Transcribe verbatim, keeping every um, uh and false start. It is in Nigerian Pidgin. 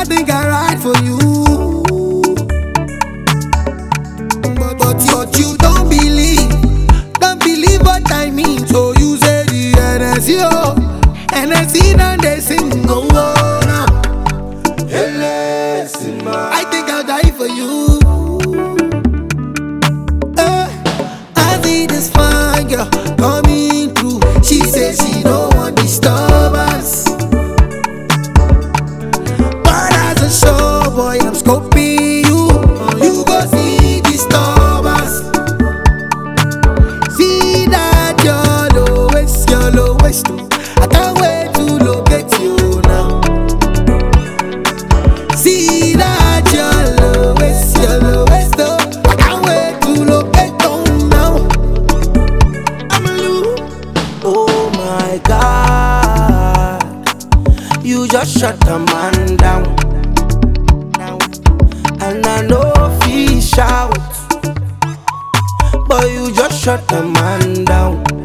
think I ride for you. But, but, but you don't believe, don't believe what I mean. So you say the N S C, oh, N S C and they sing, oh, oh, no. I think I'll die for you. Uh, I see this fine girl coming through. She says she don't want disturbance, but as a show boy, I'm scoping you. You go see disturbance. See that your lowest, your lowest. I can't wait to locate you now. See that your lowest, your lowest. I can't wait to locate you now. I'm a loop. Oh my God, you just shut a man down, and I know fish out, but you just shut a man down.